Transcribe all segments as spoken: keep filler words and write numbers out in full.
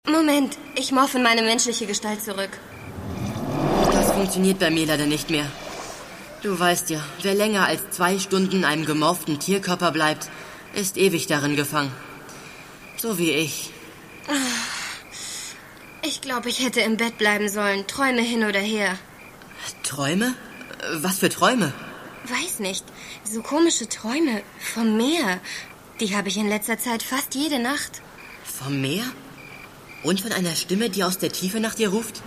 Moment, ich morphe in meine menschliche Gestalt zurück. Das funktioniert bei mir leider nicht mehr. Du weißt ja, wer länger als zwei Stunden in einem gemorpten Tierkörper bleibt, ist ewig darin gefangen. So wie ich. Ich glaube, ich hätte im Bett bleiben sollen. Träume hin oder her. Träume? Was für Träume? Weiß nicht. So komische Träume. Vom Meer. Die habe ich in letzter Zeit fast jede Nacht. Vom Meer? Und von einer Stimme, die aus der Tiefe nach dir ruft?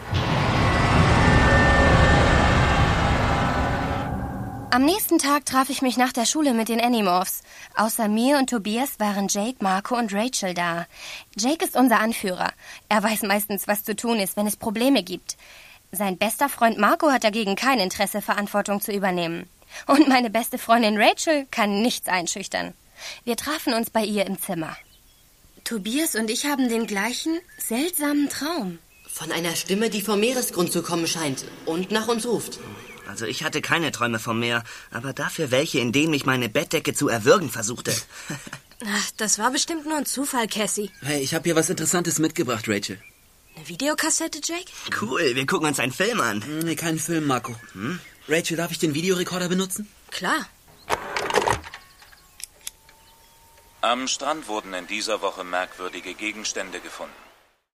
Am nächsten Tag traf ich mich nach der Schule mit den Animorphs. Außer mir und Tobias waren Jake, Marco und Rachel da. Jake ist unser Anführer. Er weiß meistens, was zu tun ist, wenn es Probleme gibt. Sein bester Freund Marco hat dagegen kein Interesse, Verantwortung zu übernehmen. Und meine beste Freundin Rachel kann nichts einschüchtern. Wir trafen uns bei ihr im Zimmer. Tobias und ich haben den gleichen, seltsamen Traum. Von einer Stimme, die vom Meeresgrund zu kommen scheint und nach uns ruft. Also ich hatte keine Träume vom Meer, aber dafür welche, in denen ich meine Bettdecke zu erwürgen versuchte. Ach, das war bestimmt nur ein Zufall, Cassie. Hey, ich habe hier was Interessantes mitgebracht, Rachel. Eine Videokassette, Jake? Cool, wir gucken uns einen Film an. Nee, keinen Film, Marco. Hm? Rachel, darf ich den Videorekorder benutzen? Klar. Am Strand wurden in dieser Woche merkwürdige Gegenstände gefunden.